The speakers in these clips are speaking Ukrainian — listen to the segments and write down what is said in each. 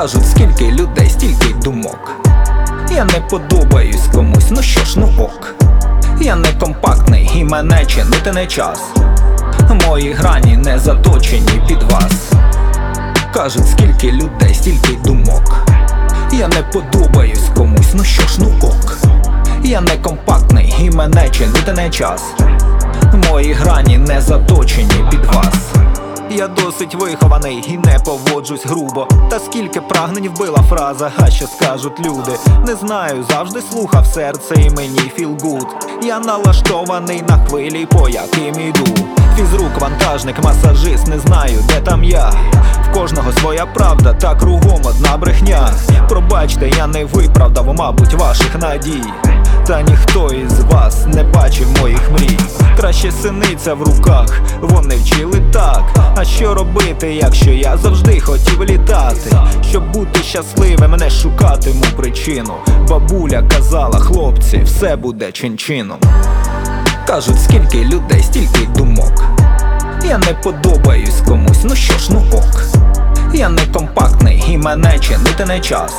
Кажуть, скільки людей, стільки й думок. Я не подобаюсь комусь, ну що ж, ну ок. Я не компактний і мене чинити не час. Мої грані не заточені під вас. Кажуть, скільки людей, стільки й думок. Я не подобаюсь комусь, ну що ж, ну ок. Я не компактний і мене чинити не час. Мої грані не заточені під вас. Я досить вихований і не поводжусь грубо. Та скільки прагнень вбила фраза, а що скажуть люди. Не знаю, завжди слухав серце і мені feel good. Я налаштований на хвилі, по яким іду. Фізрук, вантажник, масажист, не знаю, де там я. В кожного своя правда, та кругом одна брехня. Пробачте, я не виправдав, мабуть, ваших надій. Та ніхто із вас не бачив моїх мрій. Краще синиця в руках, вони вчили так. А що робити, якщо я завжди хотів літати? Щоб бути щасливим, не шукатиму причину. Бабуля казала, хлопці, все буде чин-чином. Кажуть, скільки людей, стільки й думок. Я не подобаюсь комусь, ну що ж, ну ок. Я не компактний і мене чинити не час.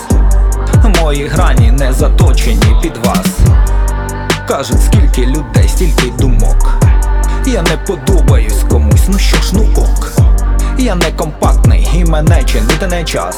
Мої грані не заточені під вас. Кажуть, скільки людей, стільки й думок. Я не подобаюсь комусь, ну що ж, ну ок. Я не компактний і мене чинити не час.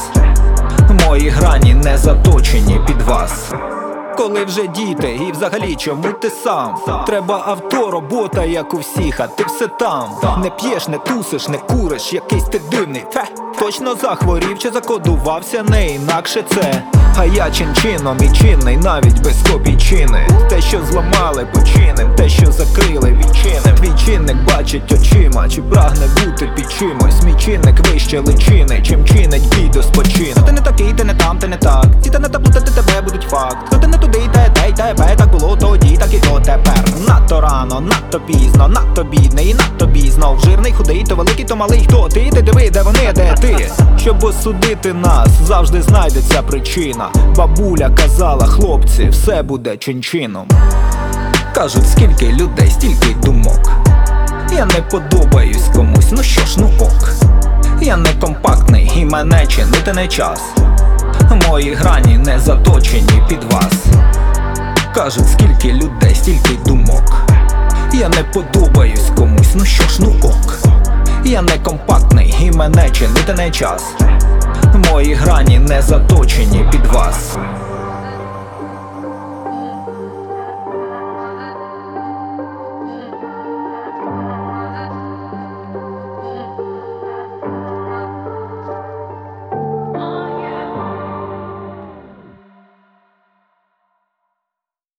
Мої грані не заточені під вас. Коли вже діти і взагалі чому ти сам? Треба авто, робота як у всіх, а ти все там. Не п'єш, не тусиш, не куриш, якийсь ти дивний. Точно захворів чи закодувався, не інакше це. А я чин-чином і чинний, навіть без копійчини. Те, що зламали, починим, те, що закрили, відчиним. Твій чинник бачить очима, чи прагне бути під чимось. Мій чинник вище личини, чим чинить бій до спочину. Ти не такий, ти не там, ти не так. Ці та не та плутати тебе будуть факт. То ти не туди, те й тебе. Так було тоді, так і то тепер. Надто рано, надто пізно, надто бідний і надто бізнов. Жирний, худий, то великий, то малий. Хто ти? Ти диви, де вони, де ти? Щоб осудити нас, завжди знайдеться причина. Бабуля казала, хлопці, все буде чин-чином. Кажуть, скільки людей, стільки й думок. Я не подобаюсь комусь, ну що ж, ну ок. Я не компактний і мене чинити не час. Мої грані не заточені під вас. Кажуть, скільки людей, стільки й думок. Я не подобаюсь комусь, ну що ж, ну ок. Я не компактний і мене чинити не час. Мої грані не заточені під вас.